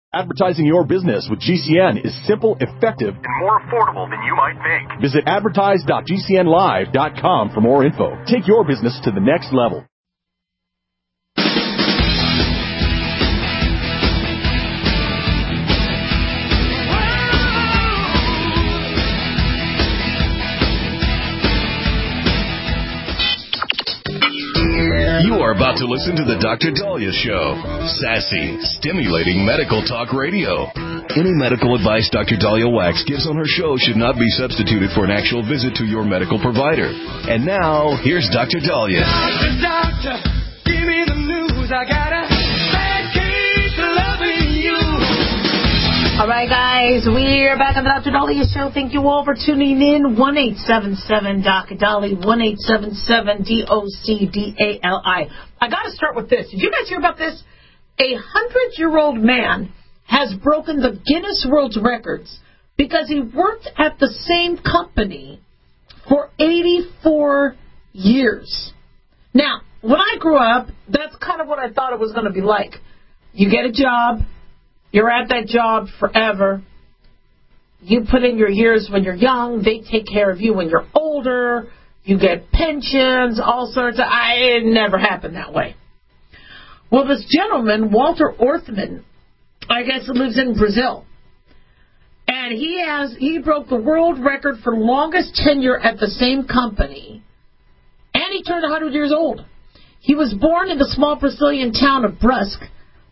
Advertising your business with GCN is simple, effective, and more affordable than you might think. Visit advertise.gcnlive.com for more info. Take your business to the next level. You are about to listen to the Dr. Daliah Show. Sassy, stimulating medical talk radio. Any medical advice Dr. Daliah Wax gives on her show should not be substituted for an actual visit to your medical provider. And now, here's Dr. Daliah. Doctor, give me the news. I got a bad case of loving you. All right, guys, we're back on the Dr. Daliah Show. Thank you all for tuning in. 1-877-Dr. 1-877-DOCDALI. I got to start with this. Did you guys hear about this? A 100-year-old man has broken the Guinness World Records because he worked at the same company for 84 years. Now, when I grew up, that's kind of what I thought it was going to be like. You get a job. You're at that job forever. You put in your years when you're young. They take care of you when you're older. You get pensions, all sorts of... It never happened that way. Well, this gentleman, Walter Orthman, I guess he lives in Brazil. And he broke the world record for longest tenure at the same company. And he turned 100 years old. He was born in the small Brazilian town of Brusque,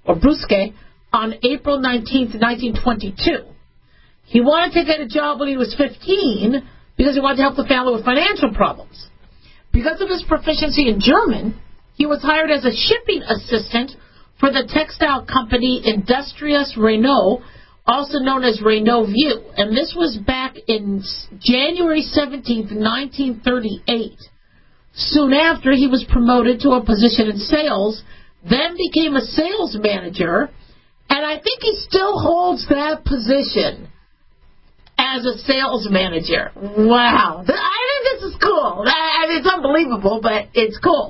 on April 19th, 1922. He wanted to get a job when he was 15 because he wanted to help the family with financial problems. Because of his proficiency in German, he was hired as a shipping assistant for the textile company Industrias Renault, also known as Renault View. And this was back in January 17th, 1938. Soon after, he was promoted to a position in sales, then became a sales manager, and I think he still holds that position as a sales manager. Wow. I think this is cool. It's unbelievable, but it's cool.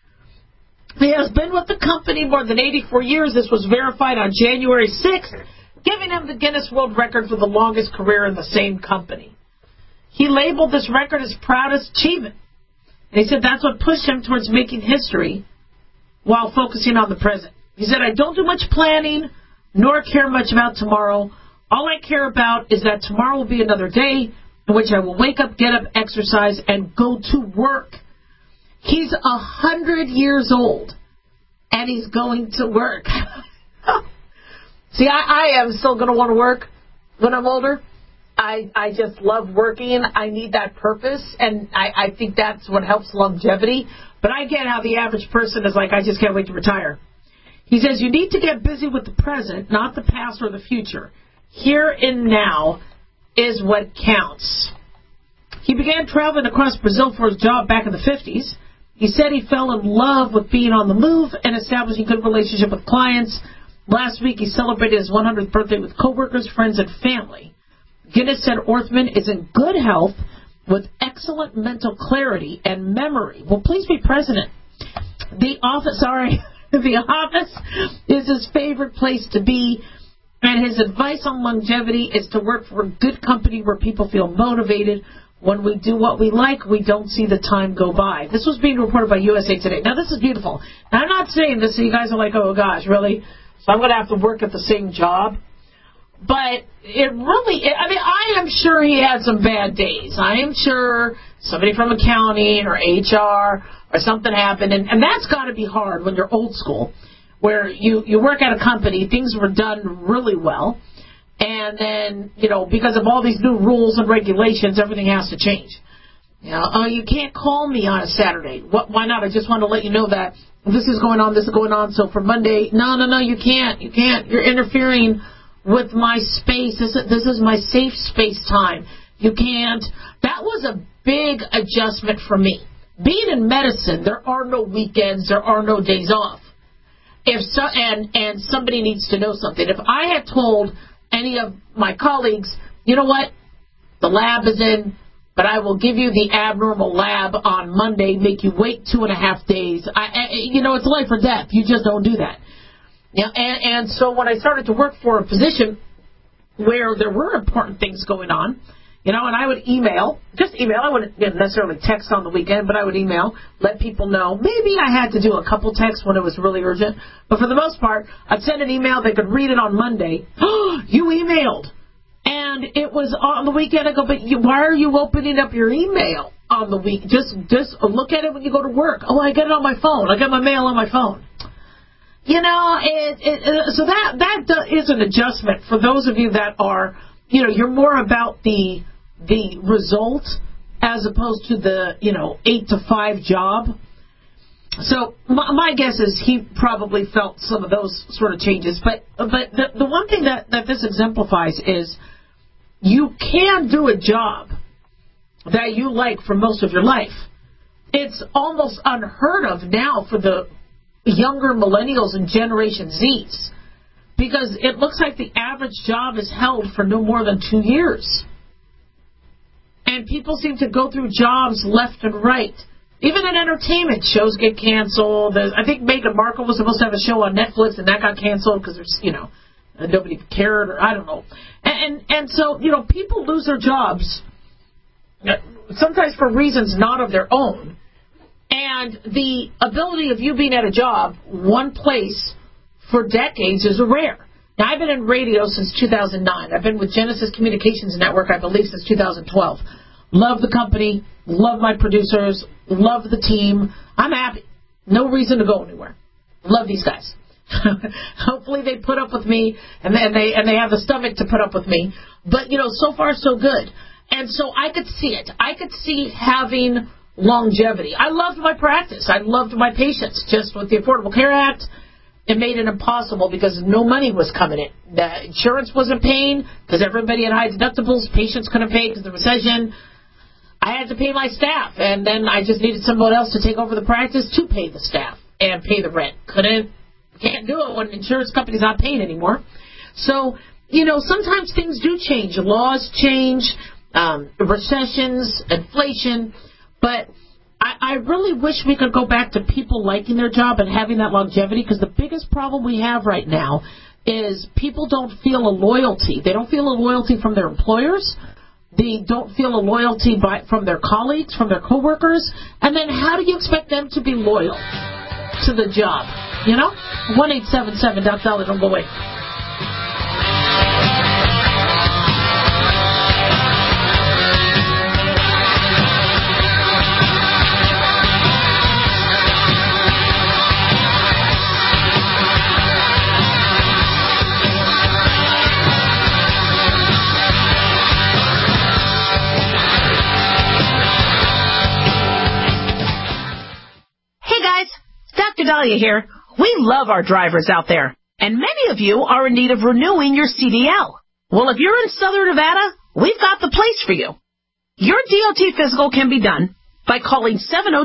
He has been with the company more than 84 years. This was verified on January 6th, giving him the Guinness World Record for the longest career in the same company. He labeled this record his proudest achievement. And he said that's what pushed him towards making history while focusing on the present. He said, I don't do much planning, nor care much about tomorrow. All I care about is that tomorrow will be another day in which I will wake up, get up, exercise, and go to work. He's 100 years old, and he's going to work. See, I am still going to want to work when I'm older. I just love working. I need that purpose, and I think that's what helps longevity. But I get how the average person is like, I just can't wait to retire. He says, you need to get busy with the present, not the past or the future. Here and now is what counts. He began traveling across Brazil for his job back in the 50s. He said he fell in love with being on the move and establishing good relationship with clients. Last week, he celebrated his 100th birthday with coworkers, friends, and family. Guinness said Orthman is in good health with excellent mental clarity and memory. Well, please be president. The office is his favorite place to be, and his advice on longevity is to work for a good company where people feel motivated. When we do what we like, we don't see the time go by. This was being reported by USA Today. Now, this is beautiful. Now, I'm not saying this so you guys are like, oh, gosh, really? So I'm going to have to work at the same job? But it really, I am sure he had some bad days. I am sure somebody from accounting or HR or something happened. And that's got to be hard when you're old school, where you work at a company, things were done really well. And then, because of all these new rules and regulations, everything has to change. You can't call me on a Saturday. Why not? I just want to let you know that this is going on, So for Monday, no, you can't. You can't. You're interfering with my space. This is my safe space time. You can't. That was a big adjustment for me. Being in medicine, there are no weekends. There are no days off. And somebody needs to know something. If I had told any of my colleagues, you know what, the lab is in, but I will give you the abnormal lab on Monday, make you wait 2.5 days. It's life or death. You just don't do that. Yeah, and so when I started to work for a position where there were important things going on, and I would email, I wouldn't necessarily text on the weekend, but I would email, let people know. Maybe I had to do a couple texts when it was really urgent, but for the most part, I'd send an email, they could read it on Monday. Oh, you emailed! And it was on the weekend. I go, but why are you opening up your email on the week? Just look at it when you go to work. Oh, I get it on my phone. I got my mail on my phone. So that is an adjustment for those of you that are, you're more about the result as opposed to the 8 to 5 job. So my guess is he probably felt some of those sort of changes. But the one thing that this exemplifies is you can do a job that you like for most of your life. It's almost unheard of now for the younger millennials and Generation Zs, because it looks like the average job is held for no more than 2 years. And people seem to go through jobs left and right. Even in entertainment, shows get canceled. I think Meghan Markle was supposed to have a show on Netflix, and that got canceled because there's, nobody cared, or I don't know. And so, people lose their jobs, sometimes for reasons not of their own. And the ability of you being at a job, one place, for decades is rare. Now, I've been in radio since 2009. I've been with Genesis Communications Network, I believe, since 2012. Love the company, love my producers, love the team. I'm happy. No reason to go anywhere. Love these guys. Hopefully they put up with me, and they have the stomach to put up with me. But, so far so good. And so I could see it. I could see having longevity. I loved my practice. I loved my patients. Just with the Affordable Care Act, it made it impossible because no money was coming in. The insurance wasn't paying because everybody had high deductibles. Patients couldn't pay because of the recession. I had to pay my staff, and then I just needed someone else to take over the practice to pay the staff and pay the rent. Can't do it when the insurance company's not paying anymore. So, sometimes things do change. Laws change, recessions, inflation. But I really wish we could go back to people liking their job and having that longevity, because the biggest problem we have right now is people don't feel a loyalty. They don't feel a loyalty from their employers. They don't feel a loyalty from their colleagues, from their coworkers. And then how do you expect them to be loyal to the job? 1-877-DOC-DOLLAR. Don't go away. Dr. Dahlia here. We love our drivers out there, and many of you are in need of renewing your CDL. Well, if you're in Southern Nevada, we've got the place for you. Your DOT physical can be done by calling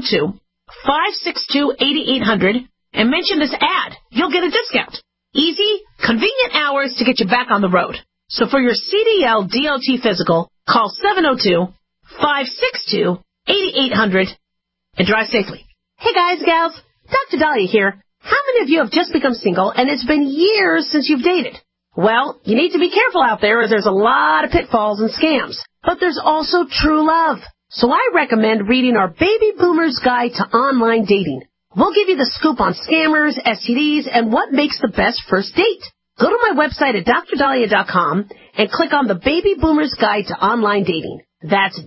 702-562-8800 and mention this ad. You'll get a discount. Easy, convenient hours to get you back on the road. So for your CDL DOT physical, call 702-562-8800 and drive safely. Hey guys, gals. Dr. Dahlia here. How many of you have just become single and it's been years since you've dated? Well, you need to be careful out there as there's a lot of pitfalls and scams. But there's also true love. So I recommend reading our Baby Boomer's Guide to Online Dating. We'll give you the scoop on scammers, STDs, and what makes the best first date. Go to my website at drdahlia.com and click on the Baby Boomer's Guide to Online Dating. That's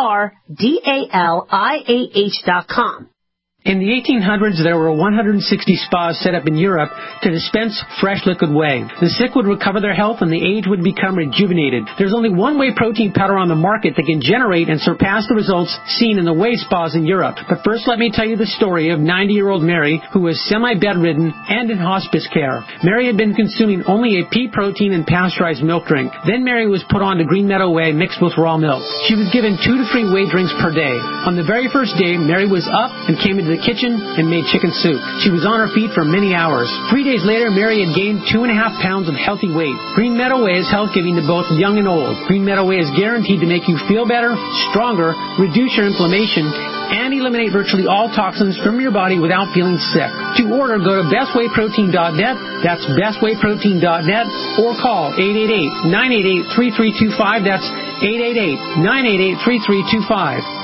DRDALIAH.com. In the 1800s, there were 160 spas set up in Europe to dispense fresh liquid whey. The sick would recover their health and the aged would become rejuvenated. There's only one whey protein powder on the market that can generate and surpass the results seen in the whey spas in Europe. But first, let me tell you the story of 90-year-old Mary, who was semi-bedridden and in hospice care. Mary had been consuming only a pea protein and pasteurized milk drink. Then Mary was put on to Green Meadow Whey mixed with raw milk. She was given 2 to 3 whey drinks per day. On the very first day, Mary was up and came into the the kitchen and made chicken soup. She was on her feet for many hours. 3 days later, Mary had gained 2.5 pounds of healthy weight. Green Meadow Way is health-giving to both young and old. Green Meadow Way is guaranteed to make you feel better, stronger, reduce your inflammation, and eliminate virtually all toxins from your body without feeling sick. To order, go to bestwayprotein.net. That's bestwayprotein.net, or call 888-988-3325. That's 888-988-3325.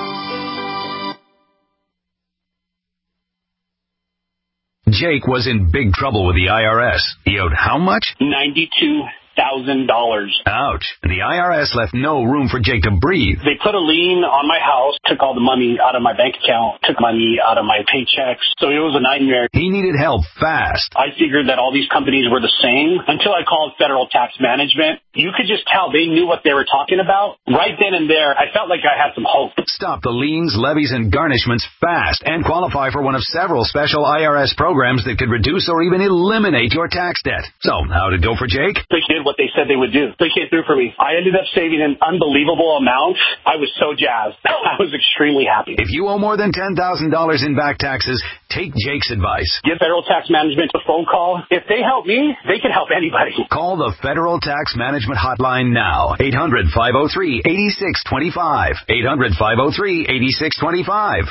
Jake was in big trouble with the IRS. He owed how much? $92,000. Ouch. The IRS left no room for Jake to breathe. They put a lien on my house, took all the money out of my bank account, took money out of my paychecks. So it was a nightmare. He needed help fast. I figured that all these companies were the same until I called Federal Tax Management. You could just tell they knew what they were talking about. Right then and there, I felt like I had some hope. Stop the liens, levies, and garnishments fast and qualify for one of several special IRS programs that could reduce or even eliminate your tax debt. So, how'd it go for Jake? They did what they said they would do. They came through for me. I ended up saving an unbelievable amount. I was so jazzed. I was extremely happy. If you owe more than $10,000 in back taxes, take Jake's advice. Give Federal Tax Management a phone call. If they help me, they can help anybody. Call the Federal Tax Management Hotline now. 800-503-8625. 800-503-8625.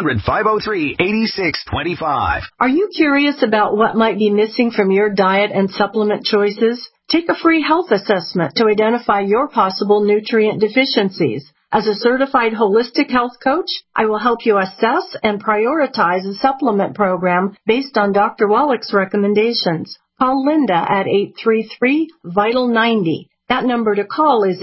800-503-8625. Are you curious about what might be missing from your diet and supplement choices? Take a free health assessment to identify your possible nutrient deficiencies. As a certified holistic health coach, I will help you assess and prioritize a supplement program based on Dr. Wallach's recommendations. Call Linda at 833-VITAL-90. That number to call is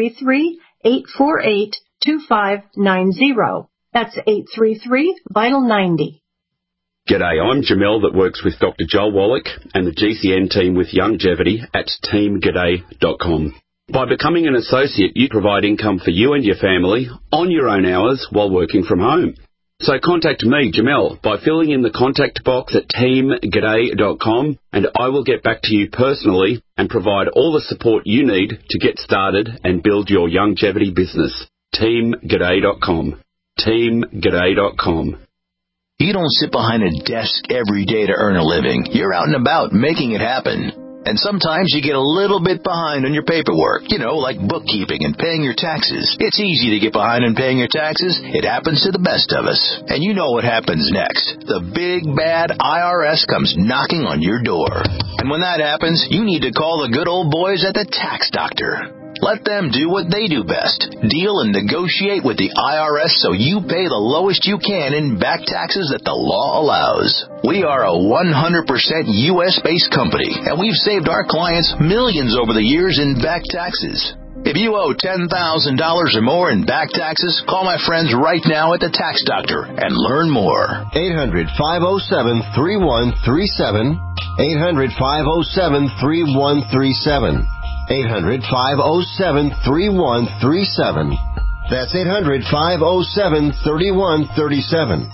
833-848-2590. That's 833-VITAL-90. G'day, I'm Jamel that works with Dr. Joel Wallach and the GCN team with Youngevity at teamg'day.com. By becoming an associate, you provide income for you and your family on your own hours while working from home. So contact me, Jamel, by filling in the contact box at teamg'day.com, and I will get back to you personally and provide all the support you need to get started and build your Youngevity business. teamg'day.com. teamg'day.com. You don't sit behind a desk every day to earn a living. You're out and about making it happen. And sometimes you get a little bit behind on your paperwork, like bookkeeping and paying your taxes. It's easy to get behind on paying your taxes. It happens to the best of us. And you know what happens next. The big, bad IRS comes knocking on your door. And when that happens, you need to call the good old boys at the Tax Doctor. Let them do what they do best. Deal and negotiate with the IRS so you pay the lowest you can in back taxes that the law allows. We are a 100% U.S.-based company, and we've saved our clients millions over the years in back taxes. If you owe $10,000 or more in back taxes, call my friends right now at the Tax Doctor and learn more. 800-507-3137. 800-507-3137. 800-507-3137. That's 800-507-3137.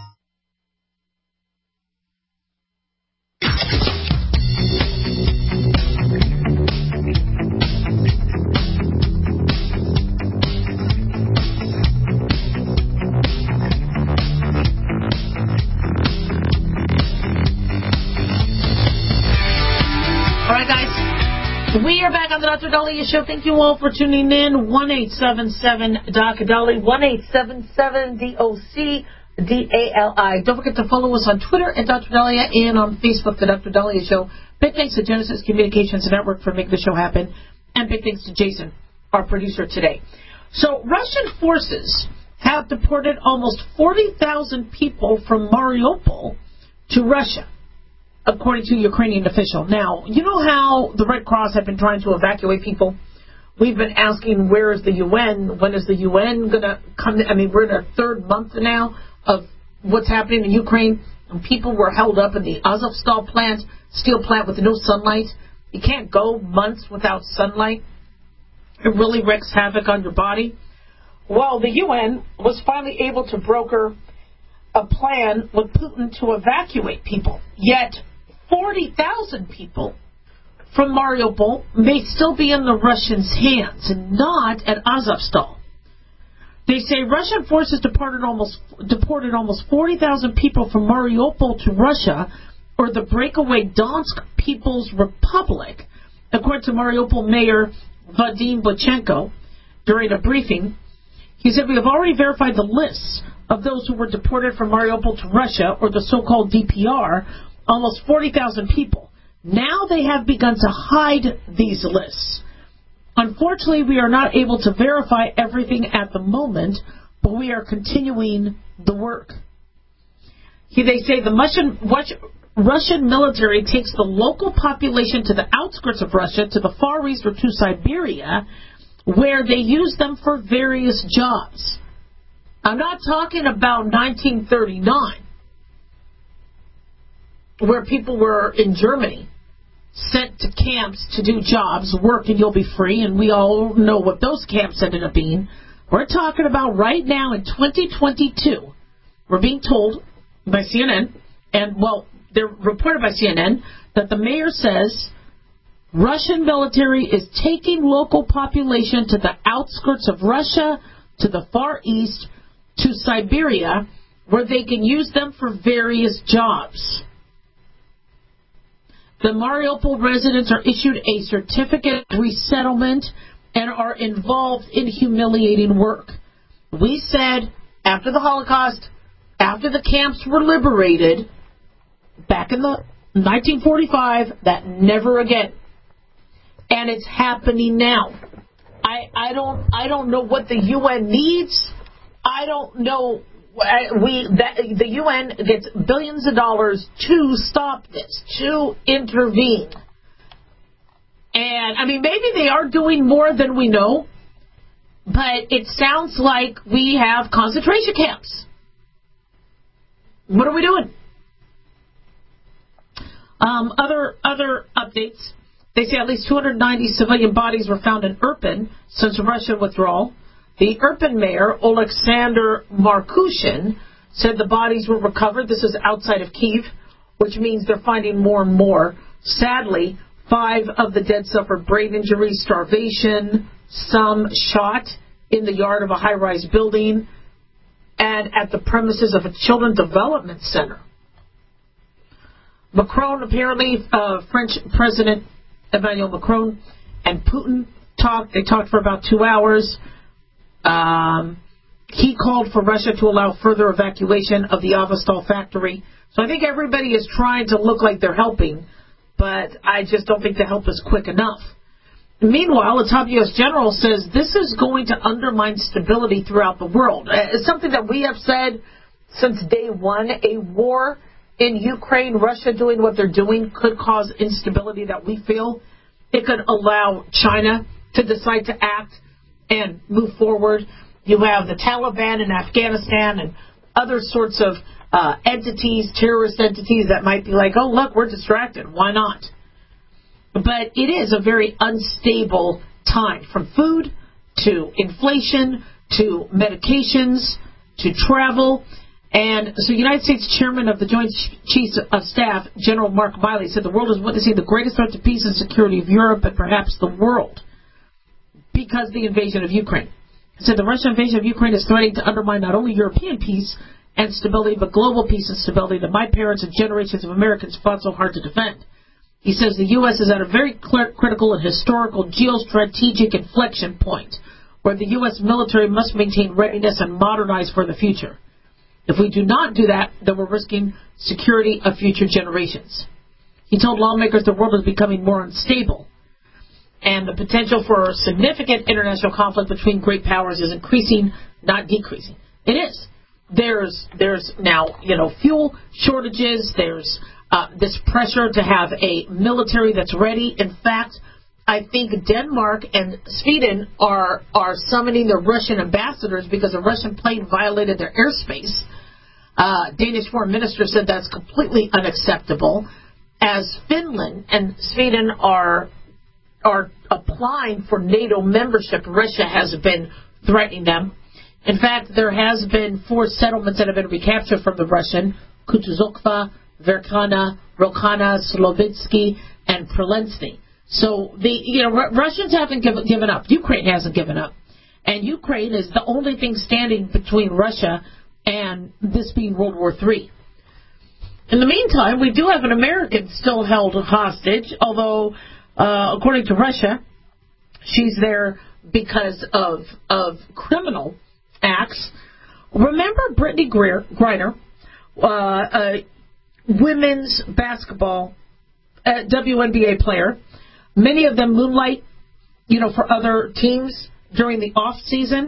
We are back on the Dr. Daliah Show. Thank you all for tuning in. 1-877-Dr. 1-877-DOC-DALI. Don't forget to follow us on Twitter at Dr. Daliah and on Facebook, the Dr. Daliah Show. Big thanks to Genesis Communications Network for making the show happen. And big thanks to Jason, our producer today. So Russian forces have deported almost 40,000 people from Mariupol to Russia, according to a Ukrainian official. Now, you know how the Red Cross have been trying to evacuate people? We've been asking, where is the UN? When is the UN going to come? I mean, we're in our third month now of what's happening in Ukraine. And people were held up in the Azovstal plant, steel plant with no sunlight. You can't go months without sunlight. It really wreaks havoc on your body. Well, the UN was finally able to broker a plan with Putin to evacuate people. Yet 40,000 people from Mariupol may still be in the Russians' hands and not at Azovstal. They say Russian forces deported almost 40,000 people from Mariupol to Russia, or the breakaway Donetsk People's Republic, according to Mariupol Mayor Vadim Bochenko. During a briefing, he said, "We have already verified the lists of those who were deported from Mariupol to Russia, or the so-called DPR, almost 40,000 people. Now they have begun to hide these lists. Unfortunately, we are not able to verify everything at the moment, but we are continuing the work." They say the Russian military takes the local population to the outskirts of Russia, to the Far East, or to Siberia, where they use them for various jobs. I'm not talking about 1939, where people were in Germany sent to camps to do jobs, work and you'll be free, and we all know what those camps ended up being. We're talking about right now in 2022. We're being told by CNN, and, well, they're reported by CNN, that the mayor says Russian military is taking local population to the outskirts of Russia, to the Far East, to Siberia, where they can use them for various jobs. The Mariupol residents are issued a certificate of resettlement and are involved in humiliating work. We said after the Holocaust, after the camps were liberated, back in the 1945, that never again. And it's happening now. I don't know what the UN needs. I don't know. The UN gets billions of dollars to stop this, to intervene. And, I mean, maybe they are doing more than we know, but it sounds like we have concentration camps. What are we doing? Other updates. They say at least 290 civilian bodies were found in Irpin since Russian withdrawal. The Irpin mayor, Oleksandr Markushin, said the bodies were recovered. This is outside of Kyiv, which means they're finding more and more. Sadly, 5 of the dead suffered brain injuries, starvation, some shot in the yard of a high-rise building and at the premises of a children's development center. Macron, apparently, French President Emmanuel Macron and Putin talked. They talked for about 2 hours. He called for Russia to allow further evacuation of the Azovstal factory. So I think everybody is trying to look like they're helping, but I just don't think the help is quick enough. Meanwhile, a top U.S. general says this is going to undermine stability throughout the world. It's something that we have said since day one. A war in Ukraine, Russia doing what they're doing, could cause instability that we feel. It could allow China to decide to act and move forward. You have the Taliban in Afghanistan and other sorts of entities, terrorist entities that might be like, oh, look, we're distracted. Why not? But it is a very unstable time, from food to inflation to medications to travel. And so United States Chairman of the Joint Chiefs of Staff, General Mark Milley, said the world is witnessing the greatest threat to peace and security of Europe and perhaps the world because of the invasion of Ukraine. He said the Russian invasion of Ukraine is threatening to undermine not only European peace and stability, but global peace and stability that my parents and generations of Americans fought so hard to defend. He says the U.S. is at a very critical and historical geostrategic inflection point where the U.S. military must maintain readiness and modernize for the future. If we do not do that, then we're risking security of future generations. He told lawmakers the world is becoming more unstable, and the potential for significant international conflict between great powers is increasing, not decreasing. It is. There's now, fuel shortages. There's this pressure to have a military that's ready. In fact, I think Denmark and Sweden are summoning the Russian ambassadors because a Russian plane violated their airspace. Danish foreign minister said that's completely unacceptable. As Finland and Sweden are applying for NATO membership, Russia has been threatening them. In fact, there has been 4 settlements that have been recaptured from the Russian: Kutuzokva, Verkhana, Rokhana, Slovitsky, and Prolensky. So the Russians haven't given up. Ukraine hasn't given up. And Ukraine is the only thing standing between Russia and this being World War III. In the meantime, we do have an American still held hostage, although, according to Russia, she's there because of criminal acts. Remember Brittany Griner, women's basketball WNBA player. Many of them moonlight, for other teams during the off season.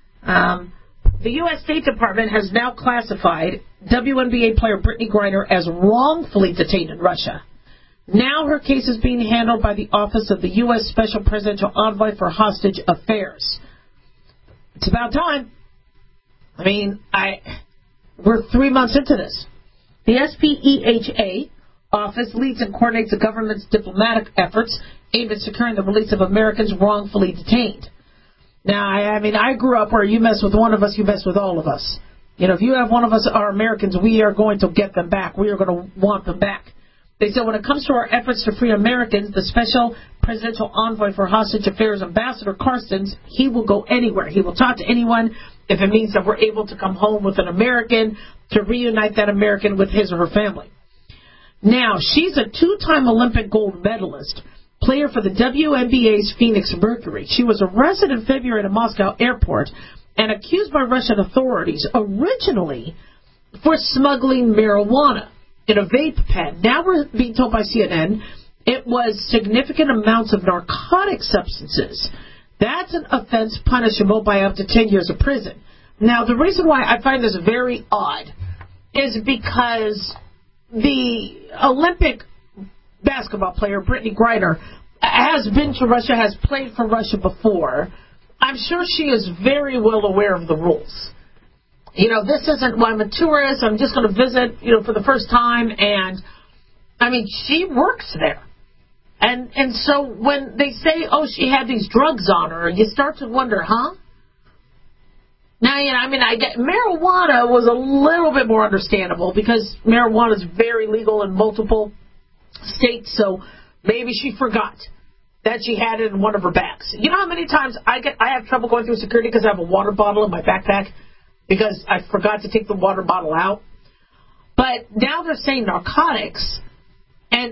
The U.S. State Department has now classified WNBA player Brittany Griner as wrongfully detained in Russia. Now her case is being handled by the Office of the U.S. Special Presidential Envoy for Hostage Affairs. It's about time. I mean, we're 3 months into this. The SPEHA office leads and coordinates the government's diplomatic efforts aimed at securing the release of Americans wrongfully detained. Now, I grew up where you mess with one of us, you mess with all of us. If you have one of us, our Americans, we are going to get them back. We are going to want them back. They said when it comes to our efforts to free Americans, the Special Presidential Envoy for Hostage Affairs, Ambassador Carstens, he will go anywhere. He will talk to anyone if it means that we're able to come home with an American, to reunite that American with his or her family. Now, she's a 2-time Olympic gold medalist, player for the WNBA's Phoenix Mercury. She was arrested in February at a Moscow airport and accused by Russian authorities originally for smuggling marijuana in a vape pen. Now we're being told by CNN it was significant amounts of narcotic substances. That's an offense punishable by up to 10 years of prison. Now, the reason why I find this very odd is because the Olympic basketball player, Brittany Griner, has been to Russia, has played for Russia before. I'm sure she is very well aware of the rules. This isn't, I'm a tourist, I'm just going to visit, for the first time, and, she works there. And so when they say, she had these drugs on her, you start to wonder, huh? Now, I get marijuana was a little bit more understandable because marijuana is very legal in multiple states, so maybe she forgot that she had it in one of her bags. You know how many times I have trouble going through security because I have a water bottle in my backpack because I forgot to take the water bottle out? But now they're saying narcotics, and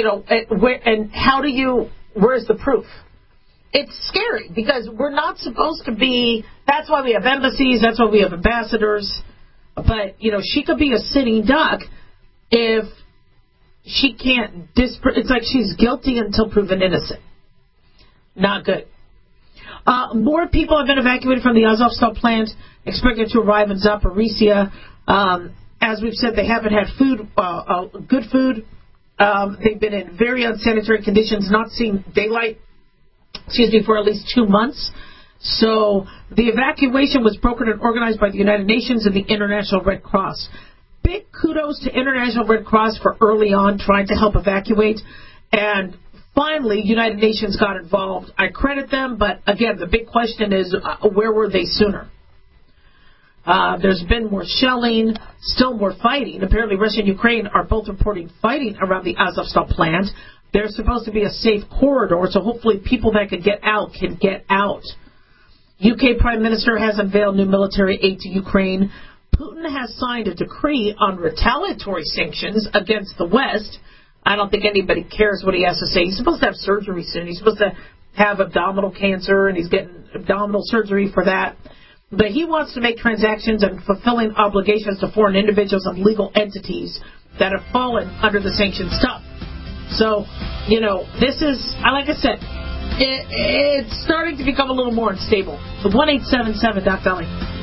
where's the proof? It's scary because we're not supposed to be, that's why we have embassies, that's why we have ambassadors. But, she could be a sitting duck if she can't, it's like she's guilty until proven innocent. Not good. More people have been evacuated from the Azovstal plant, expected to arrive in Zaporizhia. As we've said, they haven't had food, good food. They've been in very unsanitary conditions, not seen daylight, for at least 2 months. So the evacuation was brokered and organized by the United Nations and the International Red Cross. Big kudos to International Red Cross for early on trying to help evacuate. And finally, United Nations got involved. I credit them, but again, the big question is, where were they sooner? There's been more shelling, still more fighting. Apparently, Russia and Ukraine are both reporting fighting around the Azovstal plant. There's supposed to be a safe corridor, so hopefully people that can get out can get out. UK Prime Minister has unveiled new military aid to Ukraine. Putin has signed a decree on retaliatory sanctions against the West. I don't think anybody cares what he has to say. He's supposed to have surgery soon. He's supposed to have abdominal cancer, and he's getting abdominal surgery for that. But he wants to make transactions and fulfilling obligations to foreign individuals and legal entities that have fallen under the sanctions stuff. So, this is, like I said, it's starting to become a little more unstable. The 1-877 Doc Dolly.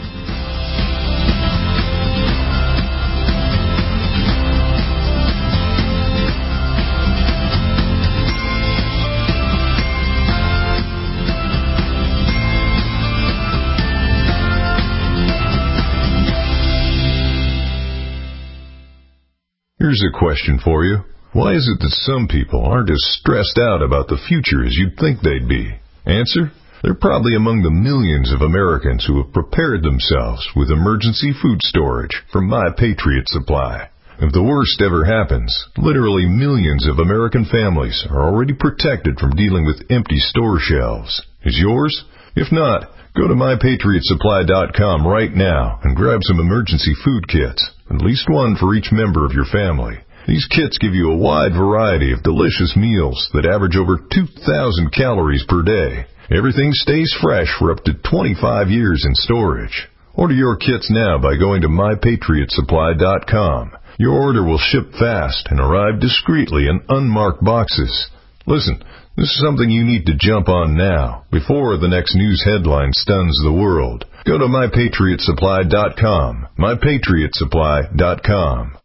Here's a question for you. Why is it that some people aren't as stressed out about the future as you'd think they'd be? Answer: they're probably among the millions of Americans who have prepared themselves with emergency food storage from My Patriot Supply. If the worst ever happens, literally millions of American families are already protected from dealing with empty store shelves. Is yours? If not, go to MyPatriotSupply.com right now and grab some emergency food kits, at least one for each member of your family. These kits give you a wide variety of delicious meals that average over 2,000 calories per day. Everything stays fresh for up to 25 years in storage. Order your kits now by going to MyPatriotSupply.com. Your order will ship fast and arrive discreetly in unmarked boxes. Listen, this is something you need to jump on now, before the next news headline stuns the world. Go to MyPatriotSupply.com. MyPatriotSupply.com.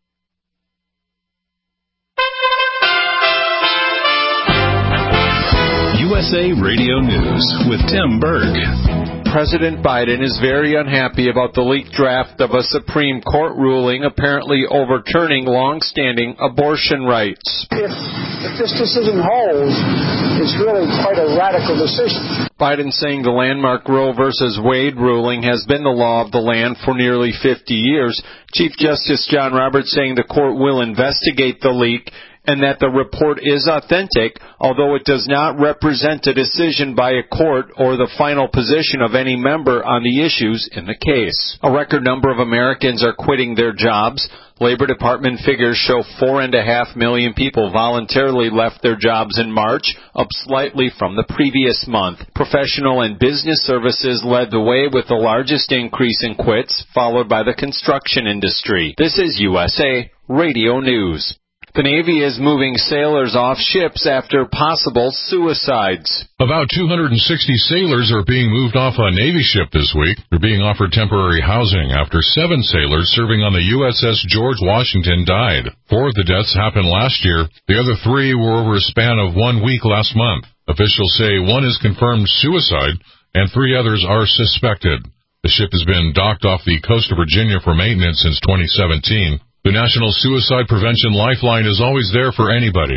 USA Radio News with Tim Berg. President Biden is very unhappy about the leaked draft of a Supreme Court ruling apparently overturning long-standing abortion rights. If this decision holds, it's really quite a radical decision. Biden saying the landmark Roe v. Wade ruling has been the law of the land for nearly 50 years. Chief Justice John Roberts saying the court will investigate the leak and that the report is authentic, although it does not represent a decision by a court or the final position of any member on the issues in the case. A record number of Americans are quitting their jobs. Labor Department figures show 4.5 million people voluntarily left their jobs in March, up slightly from the previous month. Professional and business services led the way with the largest increase in quits, followed by the construction industry. This is USA Radio News. The Navy is moving sailors off ships after possible suicides. About 260 sailors are being moved off a Navy ship this week. They're being offered temporary housing after 7 sailors serving on the USS George Washington died. 4 of the deaths happened last year. The other 3 were over a span of 1 week last month. Officials say 1 is confirmed suicide and 3 others are suspected. The ship has been docked off the coast of Virginia for maintenance since 2017. The National Suicide Prevention Lifeline is always there for anybody.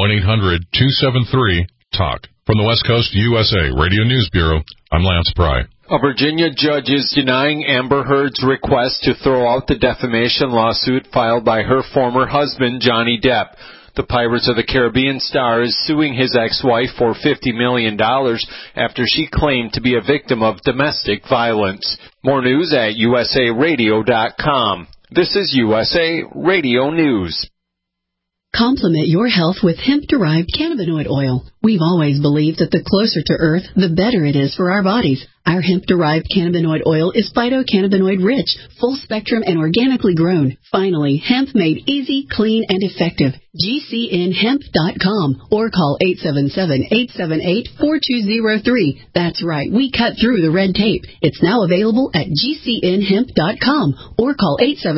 1-800-273-TALK. From the West Coast USA Radio News Bureau, I'm Lance Pry. A Virginia judge is denying Amber Heard's request to throw out the defamation lawsuit filed by her former husband, Johnny Depp. The Pirates of the Caribbean star is suing his ex-wife for $50 million after she claimed to be a victim of domestic violence. More news at usaradio.com. This is USA Radio News. Complement your health with hemp-derived cannabinoid oil. We've always believed that the closer to Earth, the better it is for our bodies. Our hemp-derived cannabinoid oil is phytocannabinoid-rich, full-spectrum, and organically grown. Finally, hemp made easy, clean, and effective. GCNhemp.com or call 877-878-4203. That's right, we cut through the red tape. It's now available at GCNhemp.com or call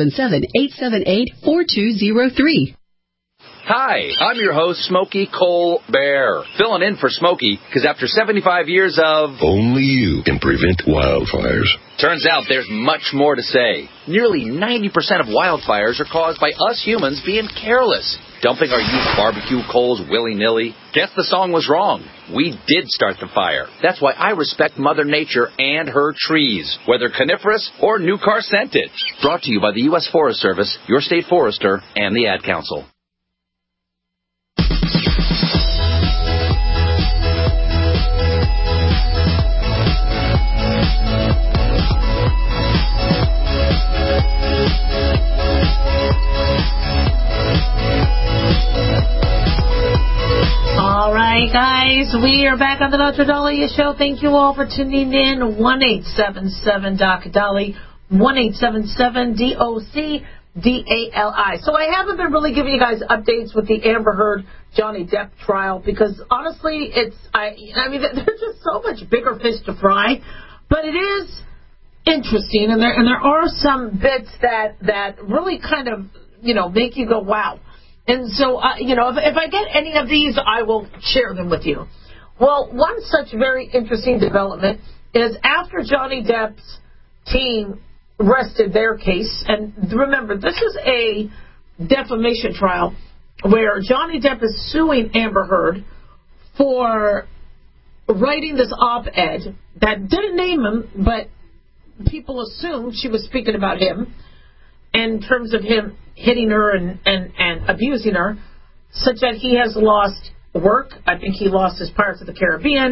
877-878-4203. Hi, I'm your host, Smokey Colbert, filling in for Smokey, because after 75 years of... Only you can prevent wildfires. Turns out there's much more to say. Nearly 90% of wildfires are caused by us humans being careless, dumping our used barbecue coals willy-nilly. Guess the song was wrong. We did start the fire. That's why I respect Mother Nature and her trees, whether coniferous or new car scented. Brought to you by the U.S. Forest Service, your state forester, and the Ad Council. All right, guys, we are back on the Dr. Dahlia Show. Thank you all for tuning in. 1-877-Doc-Dali, 1-877-DOC-DALI. So I haven't been really giving you guys updates with the Amber Heard Johnny Depp trial because, honestly, I mean, there's just so much bigger fish to fry. But it is interesting, and there are some bits that really kind of, make you go, wow. And so, if I get any of these, I will share them with you. Well, one such very interesting development is after Johnny Depp's team rested their case, and remember, this is a defamation trial where Johnny Depp is suing Amber Heard for writing this op-ed that didn't name him, but people assumed she was speaking about him in terms of him hitting her and abusing her, such that he has lost work. I think he lost his Pirates of the Caribbean.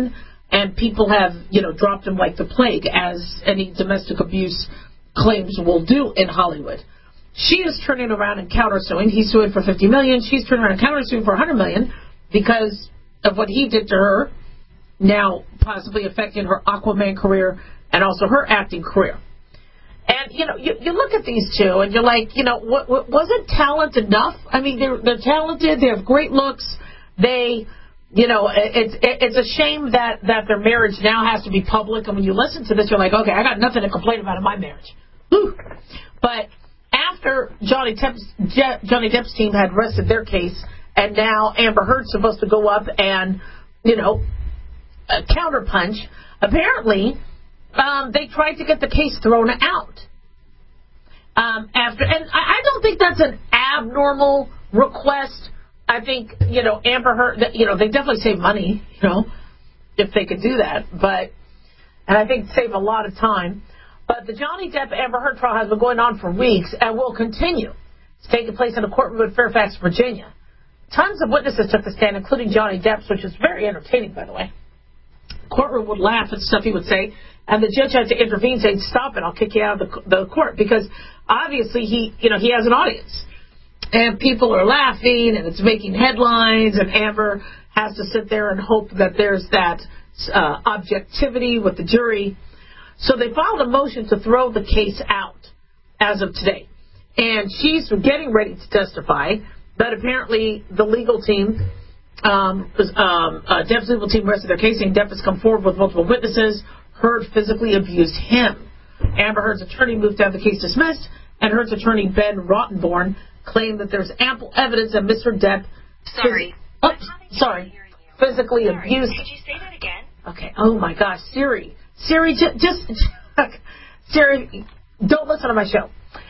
and people have, dropped him like the plague, as any domestic abuse claims will do in Hollywood. She is turning around and countersuing. He's suing for $50 million. She's turning around and countersuing for $100 million because of what he did to her, now possibly affecting her Aquaman career and also her acting career. And, you look at these two and you're like, wasn't talent enough? I mean, they're talented. They have great looks. They, it's a shame that their marriage now has to be public. And when you listen to this, you're like, okay, I got nothing to complain about in my marriage. Whew. But after Johnny Depp's team had rested their case, and now Amber Heard's supposed to go up and, counterpunch, apparently they tried to get the case thrown out. And I don't think that's an abnormal request. I think, Amber Heard, they definitely save money, if they could do that. And I think save a lot of time. But the Johnny Depp-Amber Heard trial has been going on for weeks and will continue. It's taking place in a courtroom in Fairfax, Virginia. Tons of witnesses took the stand, including Johnny Depp, which was very entertaining, by the way. The courtroom would laugh at stuff he would say, and the judge had to intervene, saying, "Stop it, I'll kick you out of the court," because obviously he has an audience. And people are laughing, and it's making headlines, and Amber has to sit there and hope that there's that objectivity with the jury. So they filed a motion to throw the case out as of today. And she's getting ready to testify, but apparently the legal team, Depp's legal team rested their case, saying Depp has come forward with multiple witnesses. Heard physically abused him. Amber Heard's attorney moved to have the case dismissed, and Heard's attorney, Ben Rottenborn, claimed that there's ample evidence that Mr. Depp physically abused. Could you say that again? Okay. Oh my gosh, Siri, just Siri, don't listen to my show.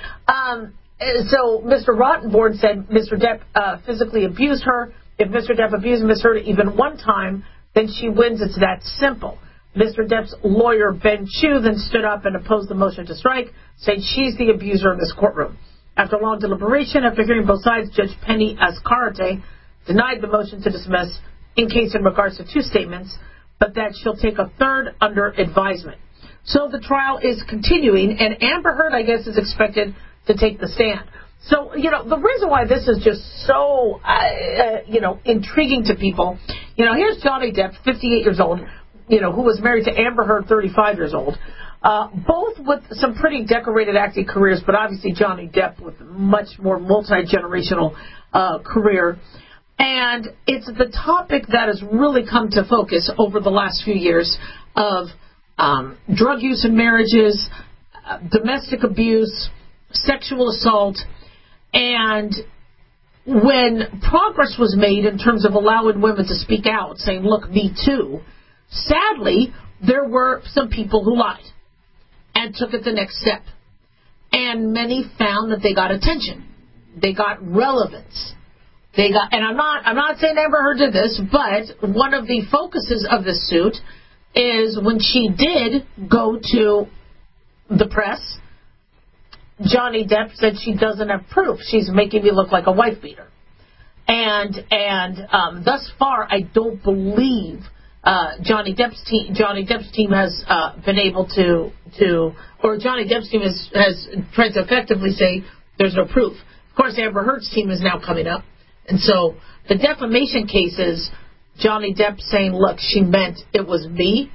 So Mr. Rottenborn said Mr. Depp physically abused her. If Mr. Depp abused Ms. Heard even one time, then she wins. It's that simple. Mr. Depp's lawyer, Ben Chu, then stood up and opposed the motion to strike, saying she's the abuser in this courtroom. After long deliberation, after hearing both sides, Judge Penny Azcarate denied the motion to dismiss in case in regards to two statements, but that she'll take a third under advisement. So the trial is continuing, and Amber Heard, I guess, is expected to take the stand. So, the reason why this is just so, intriguing to people, here's Johnny Depp, 58 years old, who was married to Amber Heard, 35 years old, both with some pretty decorated acting careers, but obviously Johnny Depp with much more multi-generational career. And it's the topic that has really come to focus over the last few years of drug use in marriages, domestic abuse, sexual assault, and when progress was made in terms of allowing women to speak out, saying, look, me too, sadly, there were some people who lied and took it the next step. And many found that they got attention. They got relevance. And I'm not saying Amber Heard did this, but one of the focuses of this suit is when she did go to the press, Johnny Depp said she doesn't have proof. She's making me look like a wife beater. And thus far, I don't believe Johnny Depp's team has been able to, or Johnny Depp's team has tried to effectively say there's no proof. Of course, Amber Heard's team is now coming up. And so the defamation cases, Johnny Depp saying, look, she meant it was me.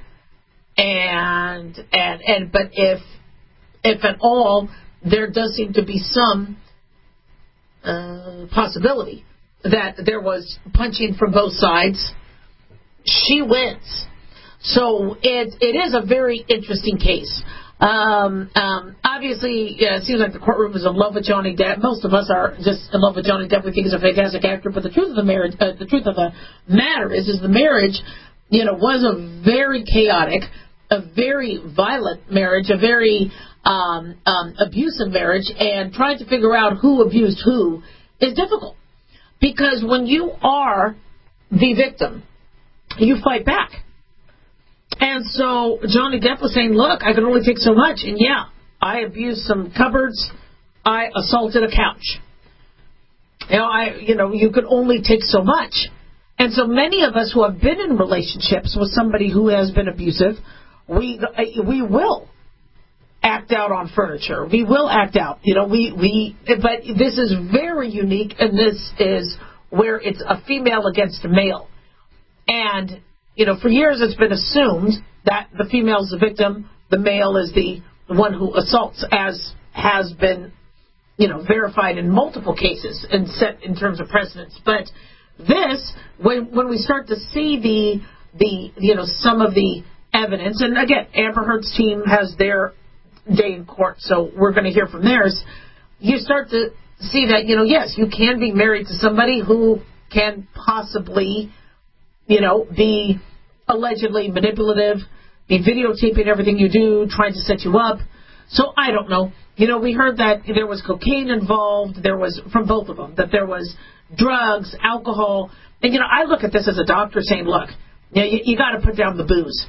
But if at all, there does seem to be some possibility that there was punching from both sides, she wins. So it is a very interesting case. Obviously, it seems like the courtroom is in love with Johnny Depp. Most of us are just in love with Johnny Depp. We think he's a fantastic actor. But the truth of the matter is the marriage, was a very chaotic, a very violent marriage, a very abusive marriage, and trying to figure out who abused who is difficult. Because when you are the victim, you fight back. And so Johnny Depp was saying, look, I can only take so much. And yeah, I abused some cupboards. I assaulted a couch. You could only take so much. And so many of us who have been in relationships with somebody who has been abusive, we will act out on furniture. We will act out. But this is very unique, and this is where it's a female against a male. And, for years it's been assumed that the female is the victim, the male is the one who assaults, as has been, verified in multiple cases and set in terms of precedence. But this, when we start to see some of the evidence, and again, Amber Heard's team has their day in court, so we're going to hear from theirs, you start to see that, yes, you can be married to somebody who can possibly, be allegedly manipulative, be videotaping everything you do, trying to set you up. So I don't know. We heard that there was cocaine involved. There was, from both of them, that there was drugs, alcohol. And, I look at this as a doctor saying, look, you got to put down the booze.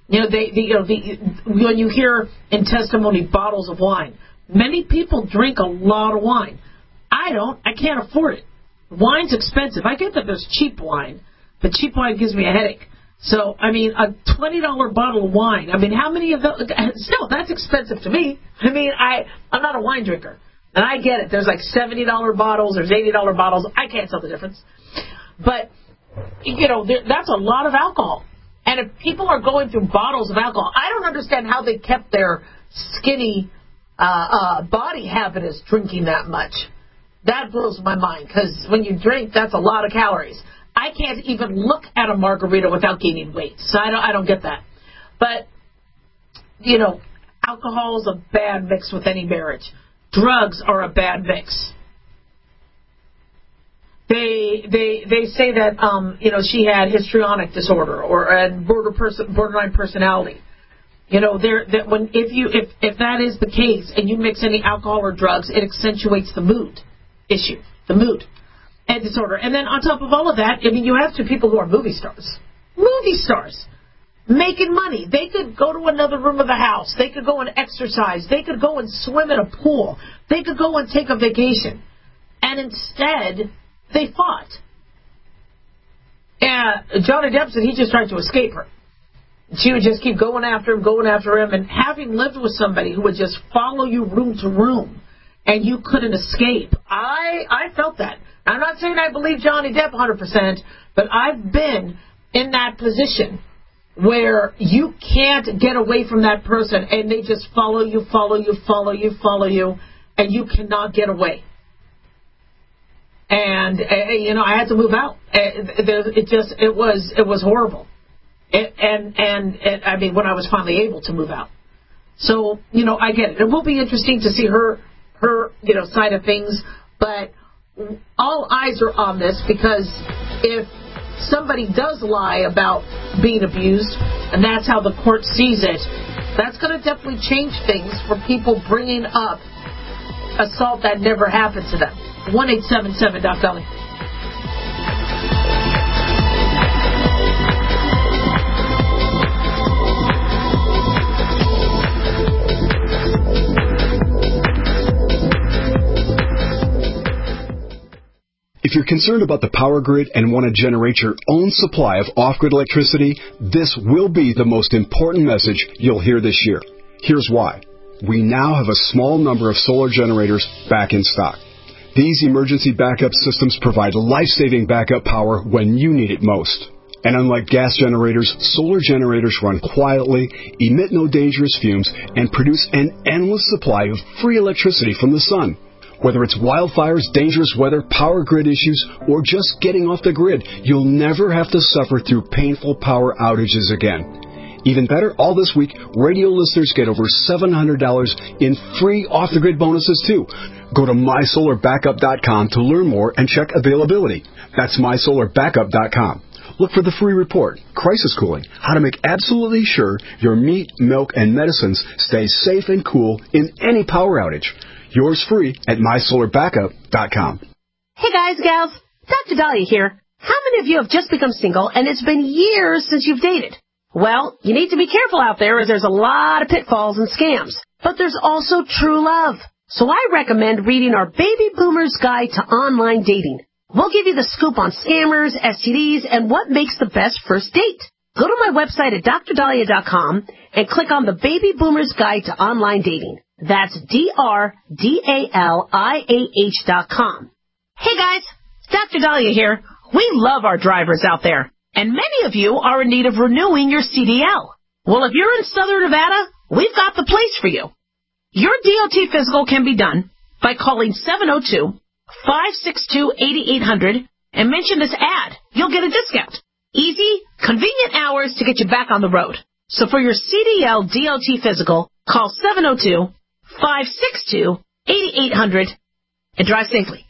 When you hear in testimony bottles of wine, many people drink a lot of wine. I don't. I can't afford it. Wine's expensive. I get that there's cheap wine, but cheap wine gives me a headache. So, a $20 bottle of wine. How many of those? Still, that's expensive to me. I'm not a wine drinker. And I get it. There's like $70 bottles. There's $80 bottles. I can't tell the difference. But, that's a lot of alcohol. And if people are going through bottles of alcohol, I don't understand how they kept their skinny body habitus drinking that much. That blows my mind, because when you drink, that's a lot of calories. I can't even look at a margarita without gaining weight, so I don't get that. But, alcohol is a bad mix with any marriage. Drugs are a bad mix. They say that she had histrionic disorder or borderline personality. If that is the case and you mix any alcohol or drugs, it accentuates the mood issue, the mood and disorder. And then on top of all of that, you have two people who are movie stars, making money. They could go to another room of the house. They could go and exercise. They could go and swim in a pool. They could go and take a vacation. And instead, they fought. And Johnny Depp said he just tried to escape her. She would just keep going after him, and having lived with somebody who would just follow you room to room, and you couldn't escape. I felt that. I'm not saying I believe Johnny Depp 100%, but I've been in that position where you can't get away from that person, and they just follow you, and you cannot get away. And I had to move out. It was horrible. And when I was finally able to move out. So, I get it. It will be interesting to see her side of things, but all eyes are on this, because if somebody does lie about being abused, and that's how the court sees it, that's going to definitely change things for people bringing up assault that never happened to them. 1-877-DOC-DOLLY. If you're concerned about the power grid and want to generate your own supply of off-grid electricity, this will be the most important message you'll hear this year. Here's why. We now have a small number of solar generators back in stock. These emergency backup systems provide life-saving backup power when you need it most. And unlike gas generators, solar generators run quietly, emit no dangerous fumes, and produce an endless supply of free electricity from the sun. Whether it's wildfires, dangerous weather, power grid issues, or just getting off the grid, you'll never have to suffer through painful power outages again. Even better, all this week, radio listeners get over $700 in free off-the-grid bonuses, too. Go to MySolarBackup.com to learn more and check availability. That's MySolarBackup.com. Look for the free report, Crisis Cooling, how to make absolutely sure your meat, milk, and medicines stay safe and cool in any power outage. Yours free at MySolarBackup.com. Hey guys, gals, Dr. Dahlia here. How many of you have just become single and it's been years since you've dated? Well, you need to be careful out there, as there's a lot of pitfalls and scams. But there's also true love. So I recommend reading our Baby Boomer's Guide to Online Dating. We'll give you the scoop on scammers, STDs, and what makes the best first date. Go to my website at drdahlia.com and click on the Baby Boomer's Guide to Online Dating. That's DRDALIAH.com. Hey guys, Dr. Dahlia here. We love our drivers out there, and many of you are in need of renewing your CDL. Well, if you're in Southern Nevada, we've got the place for you. Your DOT physical can be done by calling 702-562-8800 and mention this ad. You'll get a discount. Easy, convenient hours to get you back on the road. So for your CDL DOT physical, call 702-562-8800 and drive safely.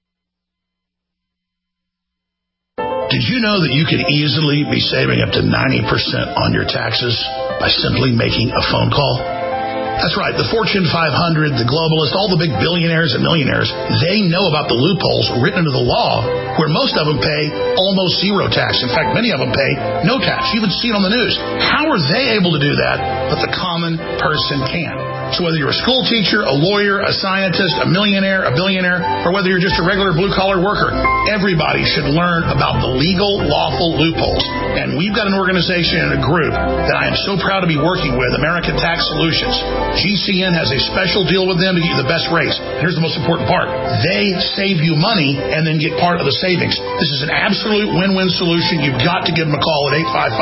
Did you know that you could easily be saving up to 90% on your taxes by simply making a phone call? That's right. The Fortune 500, the globalists, all the big billionaires and millionaires, they know about the loopholes written into the law where most of them pay almost zero tax. In fact, many of them pay no tax. You even see it on the news. How are they able to do that, but the common person can't? So whether you're a school teacher, a lawyer, a scientist, a millionaire, a billionaire, or whether you're just a regular blue-collar worker, everybody should learn about the legal, lawful loopholes. And we've got an organization and a group that I am so proud to be working with, American Tax Solutions. GCN has a special deal with them to get you the best rates. Here's the most important part. They save you money and then get part of the savings. This is an absolute win-win solution. You've got to give them a call at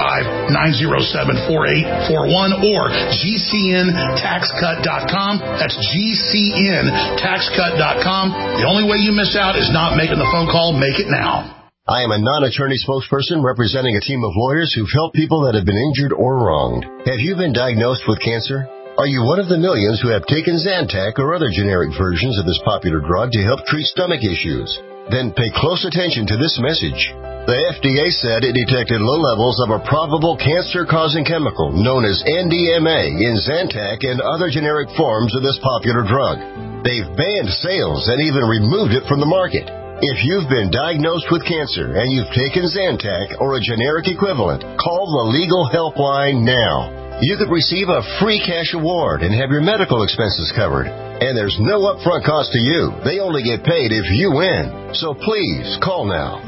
855-907-4841 or GCNTaxCut.com. That's GCNTaxCut.com. The only way you miss out is not making the phone call. Make it now. I am a non-attorney spokesperson representing a team of lawyers who've helped people that have been injured or wronged. Have you been diagnosed with cancer? Are you one of the millions who have taken Zantac or other generic versions of this popular drug to help treat stomach issues? Then pay close attention to this message. The FDA said it detected low levels of a probable cancer-causing chemical known as NDMA in Zantac and other generic forms of this popular drug. They've banned sales and even removed it from the market. If you've been diagnosed with cancer and you've taken Zantac or a generic equivalent, call the Legal Helpline now. You could receive a free cash award and have your medical expenses covered. And there's no upfront cost to you. They only get paid if you win. So please call now.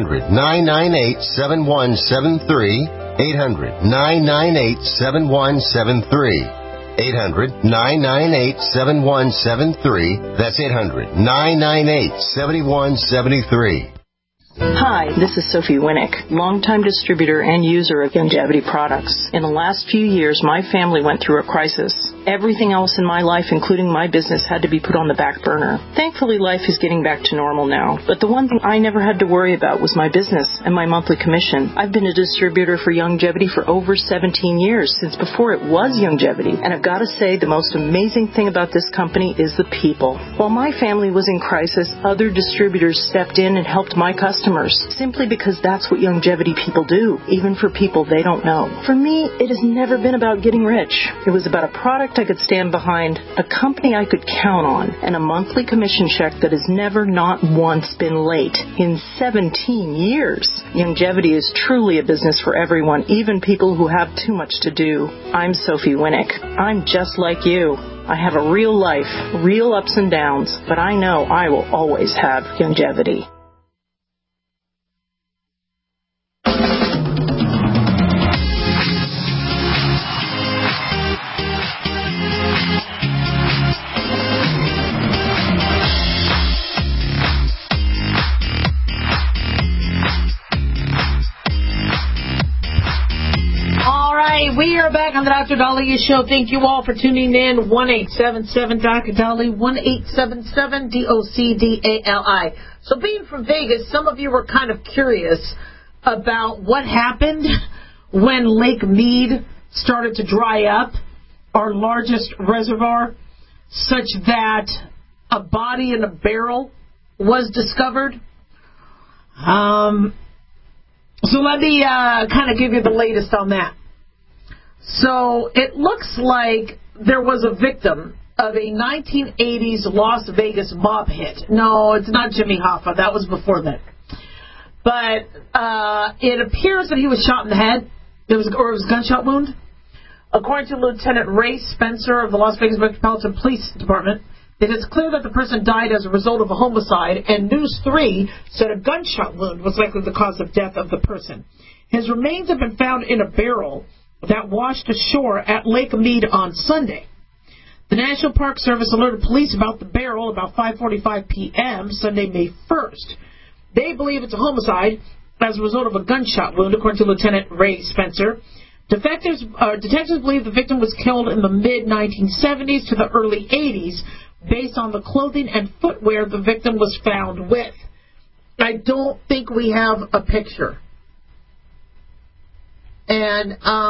800-998-7173. 800-998-7173. 800-998-7173. That's 800-998-7173. Hi, this is Sophie Winnick, longtime distributor and user of Youngevity products. In the last few years, my family went through a crisis. Everything else in my life, including my business, had to be put on the back burner. Thankfully, life is getting back to normal now. But the one thing I never had to worry about was my business and my monthly commission. I've been a distributor for Youngevity for over 17 years, since before it was Youngevity. And I've got to say, the most amazing thing about this company is the people. While my family was in crisis, other distributors stepped in and helped my customers, simply because that's what Youngevity people do, even for people they don't know. For me, it has never been about getting rich. It was about a product I could stand behind, a company I could count on, and a monthly commission check that has never not once been late in 17 years. Youngevity is truly a business for everyone, even people who have too much to do. I'm Sophie Winnick. I'm just like you. I have a real life, real ups and downs, but I know I will always have Youngevity. We are back on the Dr. Dahlia Show. Thank you all for tuning in. 1-877-Dr. Dahlia, 1-877-DOCDALI. So being from Vegas, some of you were kind of curious about what happened when Lake Mead started to dry up, our largest reservoir, such that a body in a barrel was discovered. So let me kind of give you the latest on that. So it looks like there was a victim of a 1980s Las Vegas mob hit. No, it's not Jimmy Hoffa. That was before that. But it appears that he was shot in the head. It was a gunshot wound. According to Lieutenant Ray Spencer of the Las Vegas Metropolitan Police Department, It is clear that the person died as a result of a homicide, and News 3 said a gunshot wound was likely the cause of death of the person. His remains have been found in a barrel that washed ashore at Lake Mead on Sunday. The National Park Service alerted police about the barrel about 5:45 p.m. Sunday, May 1st. They believe it's a homicide as a result of a gunshot wound, according to Lieutenant Ray Spencer. Detectives believe the victim was killed in the mid-1970s to the early 80s based on the clothing and footwear the victim was found with. I don't think we have a picture. And,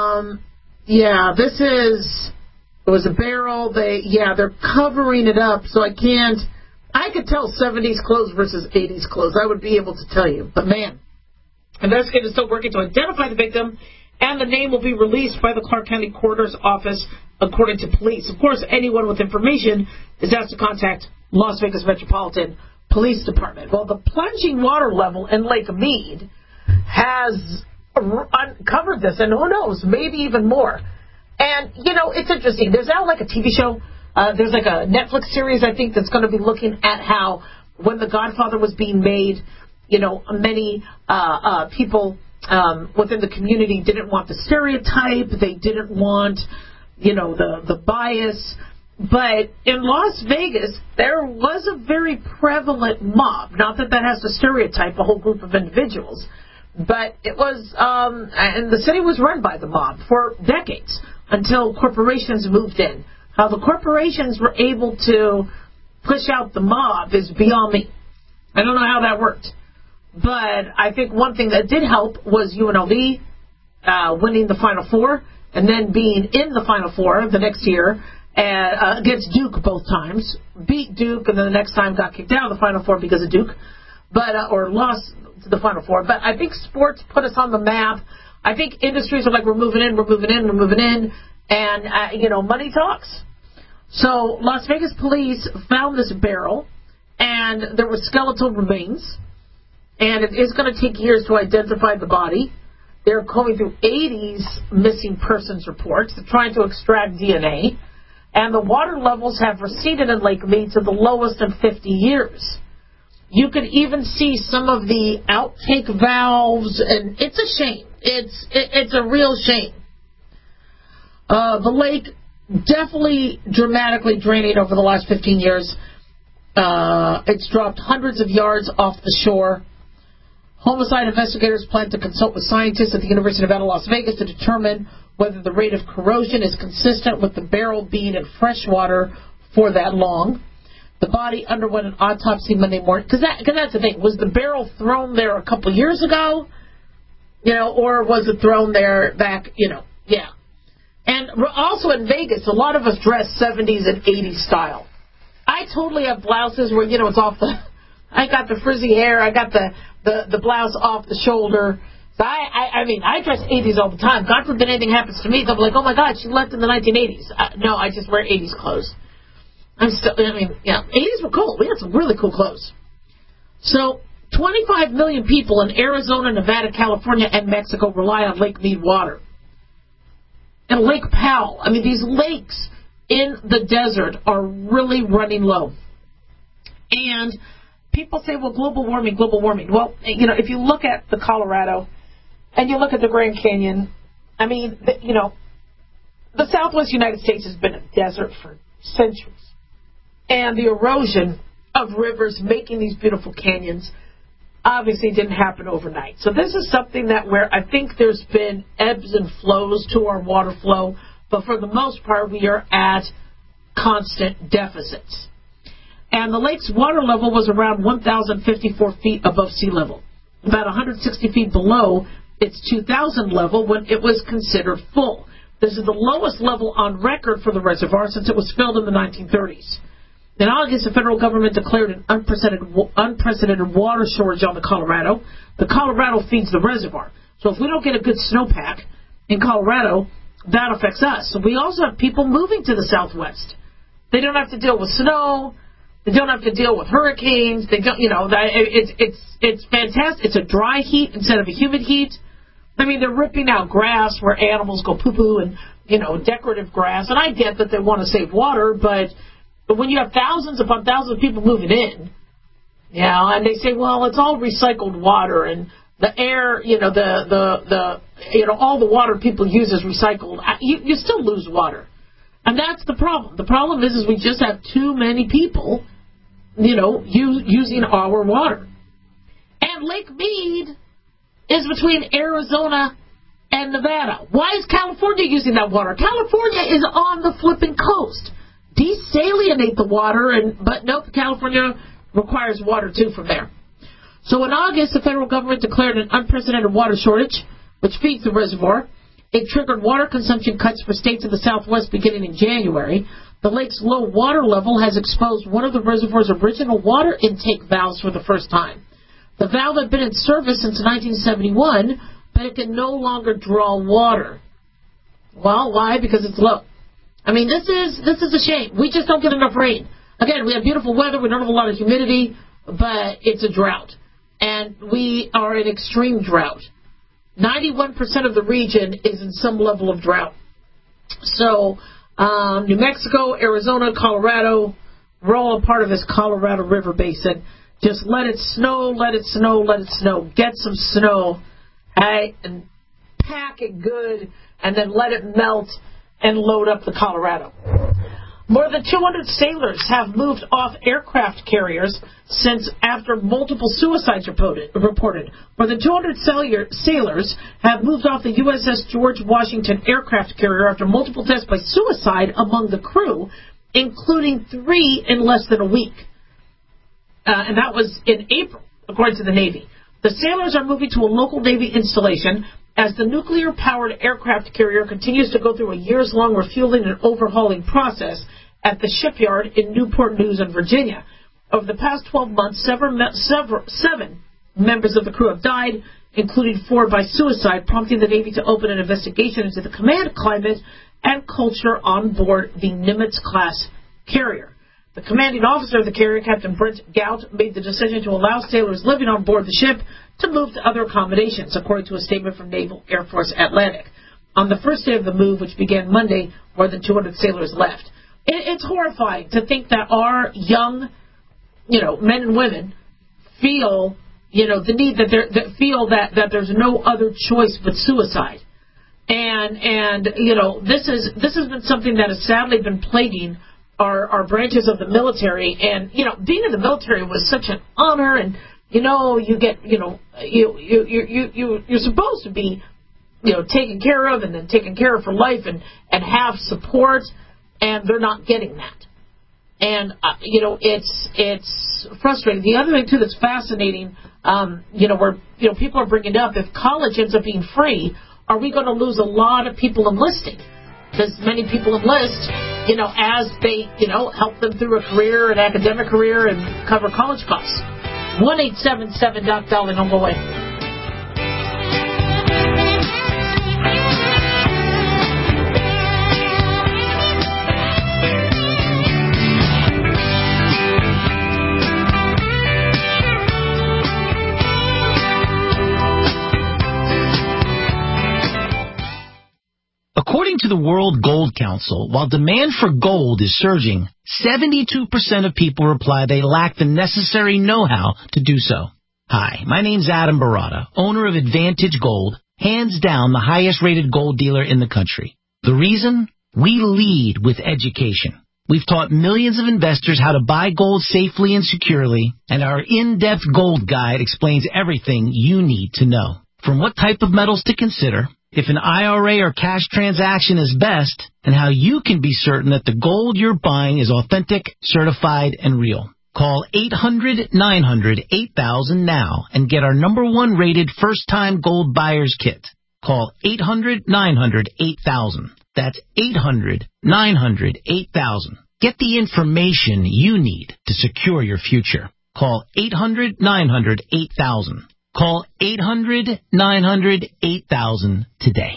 it was a barrel. They're covering it up, so I could tell 70s clothes versus 80s clothes. I would be able to tell you. But, man, investigators are still working to identify the victim, and the name will be released by the Clark County Coroner's Office, according to police. Of course, anyone with information is asked to contact Las Vegas Metropolitan Police Department. Well, the plunging water level in Lake Mead has uncovered this, and who knows, maybe even more. And, it's interesting. There's now like a TV show. There's like a Netflix series, I think, that's going to be looking at how when The Godfather was being made, many people within the community didn't want the stereotype. They didn't want, the bias. But in Las Vegas, there was a very prevalent mob. Not that has to stereotype a whole group of individuals. But it was, and the city was run by the mob for decades until corporations moved in. How the corporations were able to push out the mob is beyond me. I don't know how that worked. But I think one thing that did help was UNLV winning the Final Four and then being in the Final Four the next year against Duke both times. Beat Duke, and then the next time got kicked out of the Final Four because of Duke, or lost to the Final Four. But I think sports put us on the map. I think industries are like, we're moving in, and, money talks. So Las Vegas police found this barrel, and there were skeletal remains, and it is going to take years to identify the body. They're going through 80s missing persons reports. They're trying to extract DNA, and the water levels have receded in Lake Mead to the lowest in 50 years. You could even see some of the outtake valves, and it's a shame. It's a real shame. The lake definitely dramatically draining over the last 15 years. It's dropped hundreds of yards off the shore. Homicide investigators plan to consult with scientists at the University of Nevada, Las Vegas to determine whether the rate of corrosion is consistent with the barrel being in fresh water for that long. The body underwent an autopsy Monday morning. Because that's the thing. Was the barrel thrown there a couple years ago? Or was it thrown there back, yeah. And also in Vegas, a lot of us dress 70s and 80s style. I totally have blouses where, it's off I got the frizzy hair, I got the blouse off the shoulder. So I dress 80s all the time. God forbid anything happens to me, they'll be like, oh my God, she left in the 1980s. No, I just wear 80s clothes. 80s were cool. We had some really cool clothes. So 25 million people in Arizona, Nevada, California, and Mexico rely on Lake Mead water. And Lake Powell. These lakes in the desert are really running low. And people say, well, global warming. Well, if you look at the Colorado and you look at the Grand Canyon, the Southwest United States has been a desert for centuries. And the erosion of rivers making these beautiful canyons obviously didn't happen overnight. So this is something where I think there's been ebbs and flows to our water flow, but for the most part we are at constant deficits. And the lake's water level was around 1,054 feet above sea level, about 160 feet below its 2,000 level when it was considered full. This is the lowest level on record for the reservoir since it was filled in the 1930s. In August, the federal government declared an unprecedented water shortage on the Colorado. The Colorado feeds the reservoir. So if we don't get a good snowpack in Colorado, that affects us. So we also have people moving to the Southwest. They don't have to deal with snow. They don't have to deal with hurricanes. They don't, it's fantastic. It's a dry heat instead of a humid heat. They're ripping out grass where animals go poo-poo and, decorative grass. And I get that they want to save water, but But when you have thousands upon thousands of people moving in, and they say, well, it's all recycled water, and the air, all the water people use is recycled. You still lose water. And that's the problem. The problem is we just have too many people, using our water. And Lake Mead is between Arizona and Nevada. Why is California using that water? California is on the flipping coast. Desalinate the water, but nope, California requires water too from there. So in August, the federal government declared an unprecedented water shortage, which feeds the reservoir. It triggered water consumption cuts for states in the Southwest beginning in January. The lake's low water level has exposed one of the reservoir's original water intake valves for the first time. The valve had been in service since 1971, but it can no longer draw water. Well, why? Because it's low. I mean, this is a shame. We just don't get enough rain. Again, we have beautiful weather. We don't have a lot of humidity, but it's a drought. And we are in extreme drought. 91% of the region is in some level of drought. So, New Mexico, Arizona, Colorado, we're all a part of this Colorado River Basin. Just let it snow, let it snow, let it snow. Get some snow, and pack it good, and then let it melt and load up the Colorado. More than 200 sailors have moved off aircraft carriers since after multiple suicides reported. More than 200 sailors have moved off the USS George Washington aircraft carrier after multiple deaths by suicide among the crew, including 3 in less than a week. And that was in April, according to the Navy. The sailors are moving to a local Navy installation as the nuclear-powered aircraft carrier continues to go through a years-long refueling and overhauling process at the shipyard in Newport News in Virginia. Over the past 12 months, 7 members of the crew have died, including 4 by suicide, prompting the Navy to open an investigation into the command climate and culture on board the Nimitz-class carrier. The commanding officer of the carrier, Captain Brent Gout, made the decision to allow sailors living on board the ship to move to other accommodations, according to a statement from Naval Air Force Atlantic. On the first day of the move, which began Monday, more than 200 sailors left. It's horrifying to think that our young, men and women feel, the need that feel that there's no other choice but suicide. And this has been something that has sadly been plaguing our branches of the military. And, being in the military was such an honor, and, you get, you're supposed to be, taken care of and then taken care of for life and have support, and they're not getting that. And, it's frustrating. The other thing, too, that's fascinating, where, people are bringing up, if college ends up being free, are we going to lose a lot of people enlisting? Because many people enlist, as they, help them through a career, an academic career, and cover college costs. 1-877-DOC-DOLLY, don't go away. According to the World Gold Council, while demand for gold is surging, 72% of people reply they lack the necessary know-how to do so. Hi, my name's Adam Barata, owner of Advantage Gold, hands down the highest-rated gold dealer in the country. The reason? We lead with education. We've taught millions of investors how to buy gold safely and securely, and our in-depth gold guide explains everything you need to know. From what type of metals to consider, if an IRA or cash transaction is best, and how you can be certain that the gold you're buying is authentic, certified, and real. Call 800-900-8000 now and get our #1 rated first-time gold buyer's kit. Call 800-900-8000. That's 800-900-8000. Get the information you need to secure your future. Call 800-900-8000. Call 800-900-8000 today.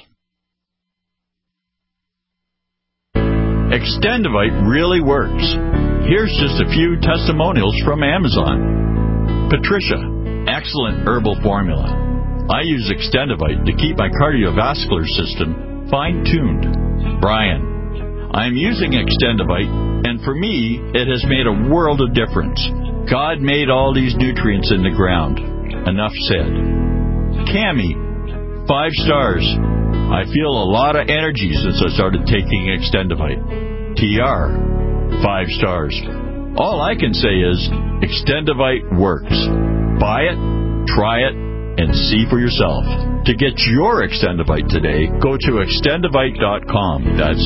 Extendivite really works. Here's just a few testimonials from Amazon. Patricia, excellent herbal formula. I use Extendivite to keep my cardiovascular system fine-tuned. Brian, I'm using Extendivite, and for me, it has made a world of difference. God made all these nutrients in the ground. Enough said. Cami, 5 stars. I feel a lot of energy since I started taking Extendivite. TR, 5 stars. All I can say is Extendivite works. Buy it, try it, and see for yourself. To get your Extendivite today, go to extendivite.com. That's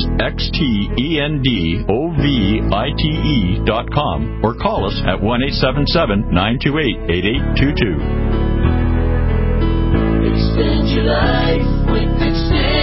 XTENDOVITE.com, or call us at 1-877-928-8822. Extend your life with Extend.